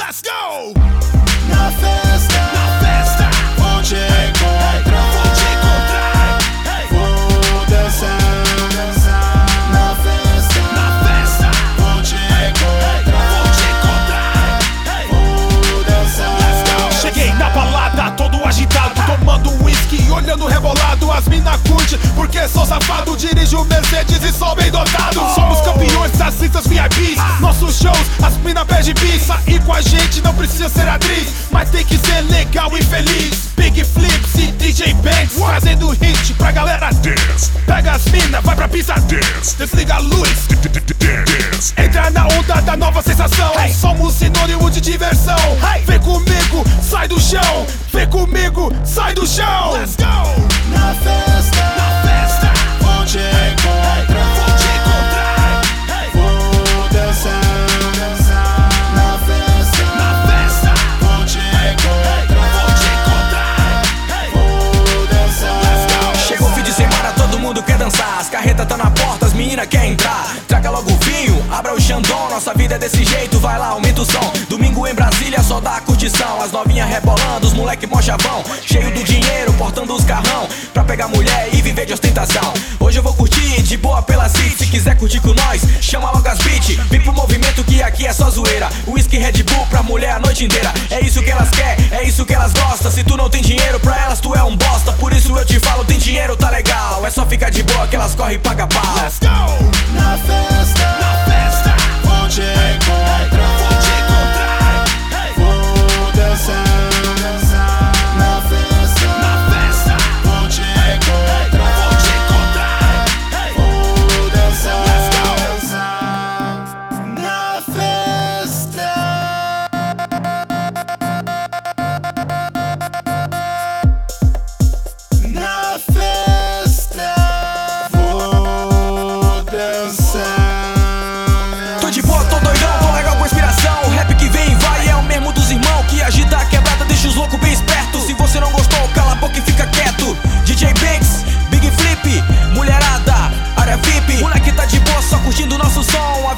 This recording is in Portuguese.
Let's go! Na festa, vou te encontrar, hey. vou dançar. Na festa, vou te encontrar, hey. vou dançar. Cheguei na balada, todo agitado, tomando whisky, olhando rebolado. As mina curte, porque sou safado. Dirijo Mercedes e sou bem dotado. Somos campeões das listas VIPs. Nossos shows, as mina pede bis. Sair com a gente não precisa ser atriz, mas tem que ser legal e feliz. Big Flips e DJ Banks fazendo hit pra galera dance. Pega as mina, vai pra pista dance. Desliga a luz, dance. Entra na onda da nova sensação. Somos sinônimo de diversão. Vem comigo, sai do chão. Vem comigo, sai do chão. Let's go! Na festa, vou te encontrar, vou dançar. Na festa, vou te encontrar, vou dançar. Chegou o fim de semana, todo mundo quer dançar. As carretas tão na porta, as meninas querem entrar. Traga logo o vinho, abra o Xandão. Nossa vida é desse jeito, vai lá, aumenta o som. Domingo em Brasília, só dá curtição. As novinhas rebolando, os moleque mó chavão. Cheio do dinheiro, portando os carrão, pra pegar mulher e viver de ostentação. Hoje eu vou curtir de boa pela city. Se quiser curtir com nós, chama logo as beat. Vem pro movimento que aqui é só zoeira. Whisky Red Bull pra mulher a noite inteira. É isso que elas querem, é isso que elas gostam. Se tu não tem dinheiro, pra elas tu é um bosta. Por isso eu te falo, tem dinheiro, tá legal. É só ficar de boa que elas correm e paga pau. Let's go! Na festa, vou te encontrar, hey. vou dançar. Na festa, vou te encontrar, hey. vou dançar. Let's Na festa. Na festa, vou dançar. Tô de boa, tô doidão, tô legal com inspiração. O rap que vem e vai é o mesmo dos irmãos que agita a quebrada, deixa os loucos bem espertos. Se você não gostou, cala a boca e fica quieto. DJ Banks, Big Flip, mulherada, área VIP. Moleque tá de boa, só curtindo nosso som.